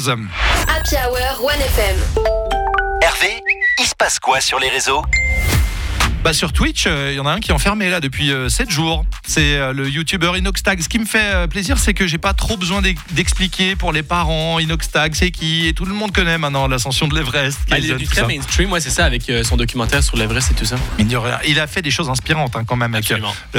14. Happy Hour 1FM. Hervé, il se passe quoi sur les réseaux ? Sur Twitch, il y en a un qui est enfermé là depuis 7 jours. C'est le youtubeur Inoxtag. Ce qui me fait plaisir, c'est que j'ai pas trop besoin d'expliquer pour les parents. Inoxtag, c'est qui ? Et tout le monde connaît maintenant l'ascension de l'Everest. Il est devenu très mainstream, c'est ça, avec son documentaire sur l'Everest et tout ça. Il a fait des choses inspirantes quand même, avec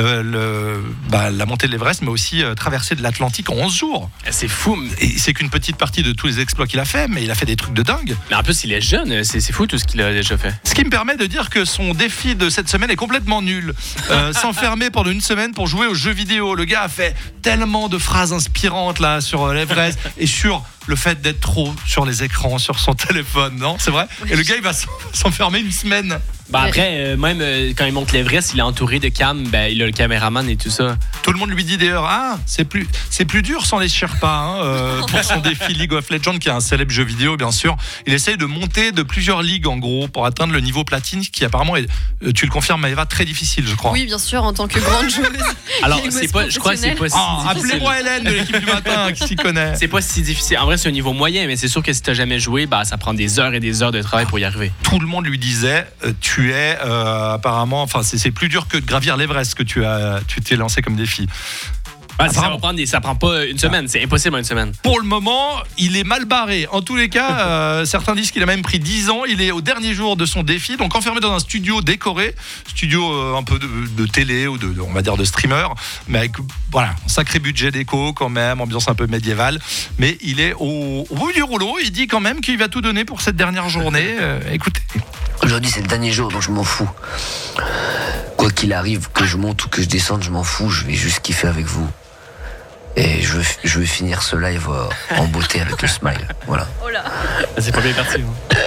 la montée de l'Everest, mais aussi traversée de l'Atlantique en 11 jours. C'est fou. Et c'est qu'une petite partie de tous les exploits qu'il a fait, mais il a fait des trucs de dingue. Mais en plus, il est jeune, c'est fou tout ce qu'il a déjà fait. Ce qui me permet de dire que son défi de cette semaine est complètement nul. S'enfermer pendant une semaine pour jouer aux jeux vidéo. Le gars a fait tellement de phrases inspirantes là sur l'Everest et sur le fait d'être trop sur les écrans, sur son téléphone, non ? C'est vrai ? Et le gars, il va s'enfermer une semaine. Après, même quand il monte l'Everest, il est entouré de cam, il a le caméraman et tout ça. Tout le monde lui dit d'ailleurs, c'est plus dur sans les Sherpas pour son défi League of Legends, qui est un célèbre jeu vidéo, bien sûr. Il essaye de monter de plusieurs ligues, en gros, pour atteindre le niveau platine, qui apparemment est, tu le confirmes, Maëva, très difficile, je crois. Oui, bien sûr, en tant que grande joueuse. Alors, je crois que c'est pas si difficile. Appelez-moi Hélène de l'équipe du matin, qui s'y connaît. C'est pas si difficile. En vrai, c'est un niveau moyen, mais c'est sûr que si t'as jamais joué, ça prend des heures et des heures de travail pour y arriver. Tout le monde lui disait, tu es apparemment, c'est plus dur que de gravir l'Everest que tu t'es lancé comme défi. Ça prend pas une semaine, c'est impossible en une semaine. Pour le moment, il est mal barré. En tous les cas, certains disent qu'il a même pris 10 ans. Il est au dernier jour de son défi, donc enfermé dans un studio décoré, studio un peu de télé ou on va dire de streamer, mais avec un sacré budget déco quand même, ambiance un peu médiévale. Mais il est au bout du rouleau. Il dit quand même qu'il va tout donner pour cette dernière journée. Écoutez. Aujourd'hui, c'est le dernier jour, donc je m'en fous. Quoi qu'il arrive, que je monte ou que je descende, je m'en fous. Je vais juste kiffer avec vous. Et je veux finir ce live en beauté avec le smile. Voilà. Oh là. C'est pas bien parti.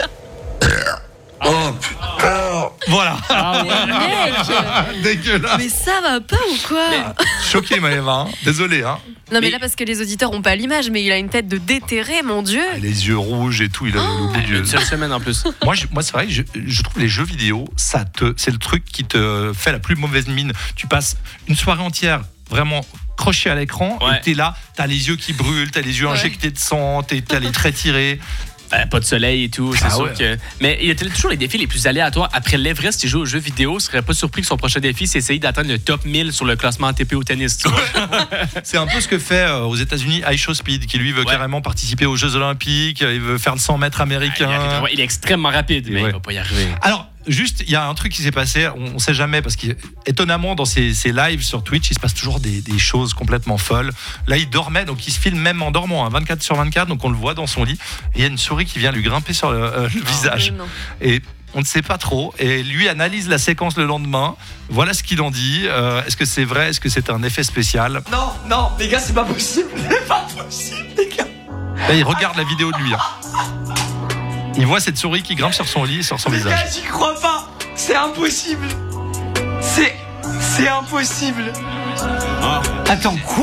Oh putain. Voilà. Mec. Dégueulasse. Mais ça va pas ou quoi ? Choqué, Maëva. Désolé. Non, mais là, parce que les auditeurs ont pas l'image, mais il a une tête de déterré, mon Dieu. Les yeux rouges et tout. Il a le bout Une seule semaine en plus. Moi, c'est vrai que je trouve les jeux vidéo, c'est le truc qui te fait la plus mauvaise mine. Tu passes une soirée entière vraiment croché à l'écran et t'es là, t'as les yeux qui brûlent, t'as les yeux injectés de sang, t'as les traits tirés. Pas de soleil et tout, c'est sûr que. Mais il y a toujours les défis les plus aléatoires. Après l'Everest, il joue aux jeux vidéo. Je serais pas surpris que son prochain défi, c'est essayer d'atteindre le top 1000 sur le classement ATP au tennis. Tu vois? C'est un peu ce que fait aux États-Unis iShowSpeed, qui lui veut carrément participer aux Jeux Olympiques. Il veut faire le 100 mètres américain. Il est extrêmement rapide, mais il va pas y arriver. Alors, juste, il y a un truc qui s'est passé, on sait jamais, parce qu'étonnamment, dans ses lives sur Twitch, il se passe toujours des choses complètement folles. Là, il dormait, donc il se filme même en dormant, 24/24, donc on le voit dans son lit. Et il y a une souris qui vient lui grimper sur le visage. Et on ne sait pas trop. Et lui analyse la séquence le lendemain. Voilà ce qu'il en dit. Est-ce que c'est vrai ? Est-ce que c'est un effet spécial ? Non, les gars, c'est pas possible. C'est pas possible, les gars. Là, il regarde la vidéo de lui. Il voit cette souris qui grimpe sur son lit, sur son visage. Les gars, j'y crois pas. C'est impossible. C'est impossible. Attends, quoi ?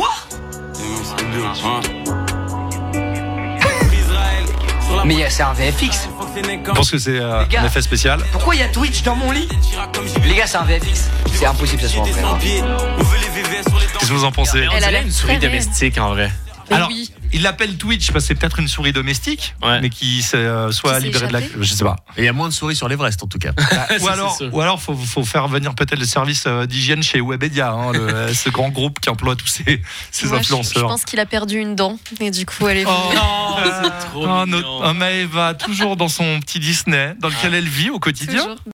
Mais c'est un VFX. Je pense que c'est un effet spécial. Pourquoi il y a Twitch dans mon lit ? Les gars, c'est un VFX. C'est impossible que ça soit en vrai. Qu'est-ce que vous en pensez ? On dirait une souris domestique en vrai. Alors, il l'appelle Twitch parce que c'est peut-être une souris domestique, mais qui soit libérée de la. Je sais pas. Il y a moins de souris sur l'Everest en tout cas. Ou alors, faut faire venir peut-être le service d'hygiène chez Webedia, ce grand groupe qui emploie tous ces influenceurs. Je pense qu'il a perdu une dent et du coup elle est venue. C'est trop mignon. Maëva, toujours dans son petit Disney, dans lequel elle vit au quotidien. Toujours.